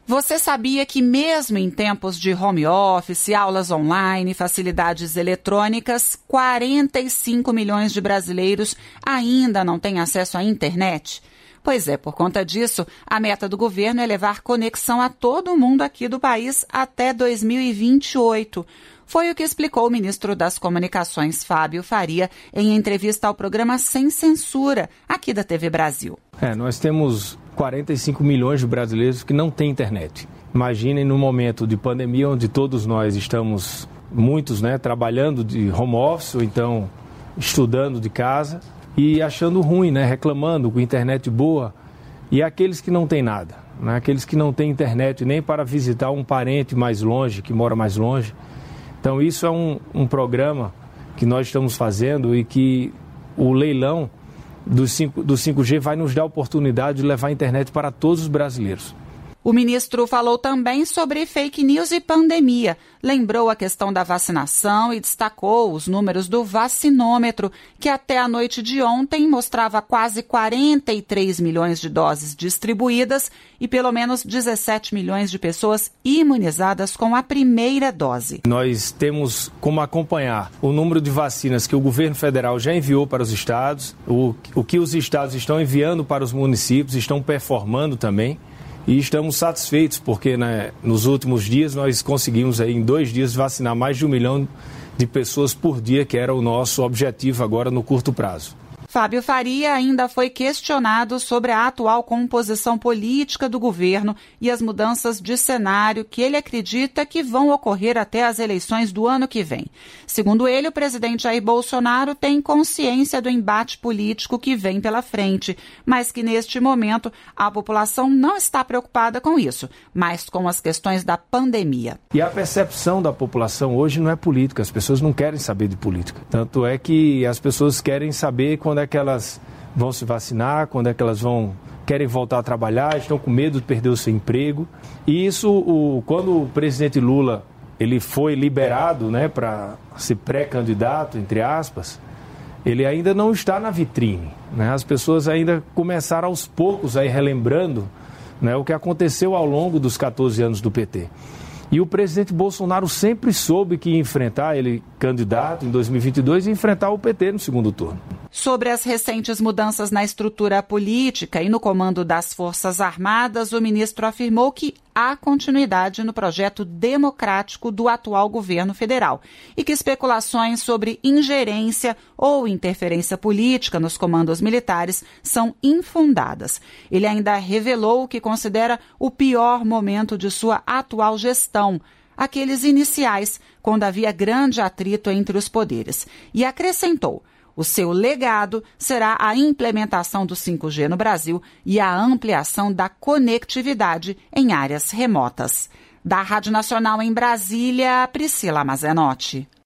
Você sabia que mesmo em tempos de home office, aulas online, facilidades eletrônicas, 45 milhões de brasileiros ainda não têm acesso à internet? Pois é, por conta disso, a meta do governo é levar conexão a todo mundo aqui do país até 2028. Foi o que explicou o ministro das Comunicações, Fábio Faria, em entrevista ao programa Sem Censura, aqui da TV Brasil. Nós temos 45 milhões de brasileiros que não têm internet. Imaginem no momento de pandemia, onde todos nós estamos, muitos, trabalhando de home office, ou então estudando de casa, e achando ruim, reclamando com internet boa, e aqueles que não têm nada, aqueles que não têm internet nem para visitar um parente mais longe, que mora mais longe. Então isso é um programa que nós estamos fazendo e que o leilão do 5G vai nos dar a oportunidade de levar a internet para todos os brasileiros. O ministro falou também sobre fake news e pandemia, lembrou a questão da vacinação e destacou os números do vacinômetro, que até a noite de ontem mostrava quase 43 milhões de doses distribuídas e pelo menos 17 milhões de pessoas imunizadas com a primeira dose. Nós temos como acompanhar o número de vacinas que o governo federal já enviou para os estados, o que os estados estão enviando para os municípios, estão performando também. E estamos satisfeitos porque nos últimos dias nós conseguimos em 2 dias vacinar mais de 1 milhão de pessoas por dia, que era o nosso objetivo agora no curto prazo. Fábio Faria ainda foi questionado sobre a atual composição política do governo e as mudanças de cenário que ele acredita que vão ocorrer até as eleições do ano que vem. Segundo ele, o presidente Jair Bolsonaro tem consciência do embate político que vem pela frente, mas que neste momento a população não está preocupada com isso, mas com as questões da pandemia. E a percepção da população hoje não é política, as pessoas não querem saber de política. Tanto é que as pessoas querem saber quando é que elas vão se vacinar, quando é que elas querem voltar a trabalhar, estão com medo de perder o seu emprego. E isso, quando o presidente Lula ele foi liberado para ser pré-candidato, entre aspas, ele ainda não está na vitrine. As pessoas ainda começaram aos poucos aí relembrando o que aconteceu ao longo dos 14 anos do PT. E o presidente Bolsonaro sempre soube que ia enfrentar, ele candidato em 2022, e enfrentar o PT no segundo turno. Sobre as recentes mudanças na estrutura política e no comando das Forças Armadas, o ministro afirmou que há continuidade no projeto democrático do atual governo federal e que especulações sobre ingerência ou interferência política nos comandos militares são infundadas. Ele ainda revelou o que considera o pior momento de sua atual gestão, aqueles iniciais, quando havia grande atrito entre os poderes, e acrescentou: o seu legado será a implementação do 5G no Brasil e a ampliação da conectividade em áreas remotas. Da Rádio Nacional em Brasília, Priscila Mazenotti.